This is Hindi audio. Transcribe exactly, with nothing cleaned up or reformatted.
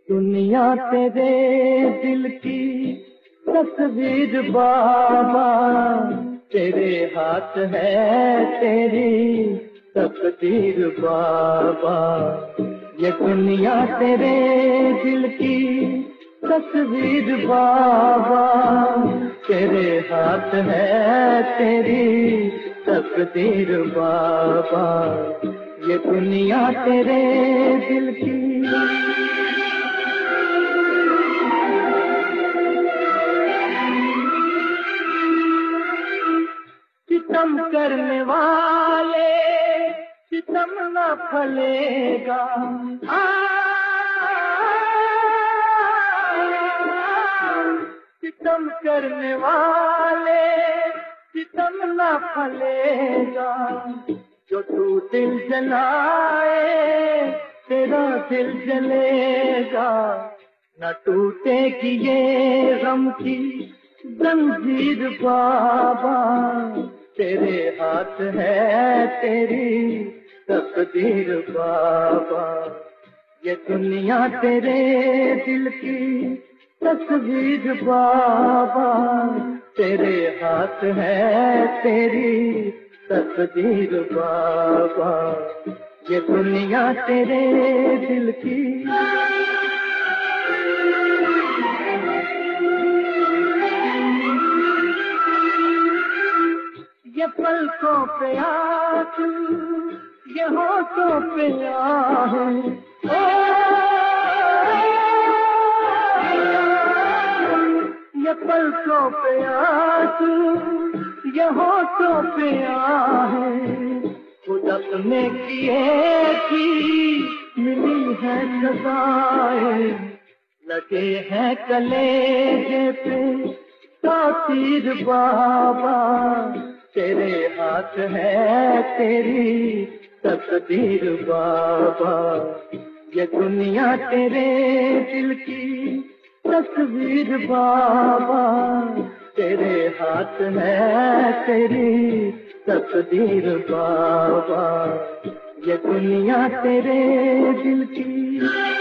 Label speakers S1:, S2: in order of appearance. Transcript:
S1: दुनिया तेरे दिल की तस्वीर बाबा, तेरे हाथ है तेरी तकदीर बाबा। ये दुनिया तेरे दिल की तस्वीर बाबा, तेरे हाथ है तेरी तकदीर बाबा। ये दुनिया तेरे दिल की। सितम करने वाले सितम न फलेगा, आ, सितम करने वाले सितम न फलेगा। जो तू दिल जलाए तेरा दिल जलेगा। न टूटेगी ये गम की जंजीर बाबा, तेरे हाथ है तेरी तकदीर बाबा। ये दुनिया तेरे दिल की तस्वीर बाबा, तेरे हाथ है तेरी तकदीर बाबा। ये दुनिया तेरे दिल की। ये पलकों पे आंसू ये होठों पे आहें, ओ ये पलकों पे आंसू ये होठों पे आहें। खुद अपने किए की मिली है सजाएं, लगे हैं कलेजे पे तासीर बाबा। तेरे हाथ है तेरी तकदीर बाबा। ये दुनिया तेरे दिल की तस्वीर बाबा, तेरे हाथ है तेरी तकदीर बाबा। ये दुनिया तेरे दिल की।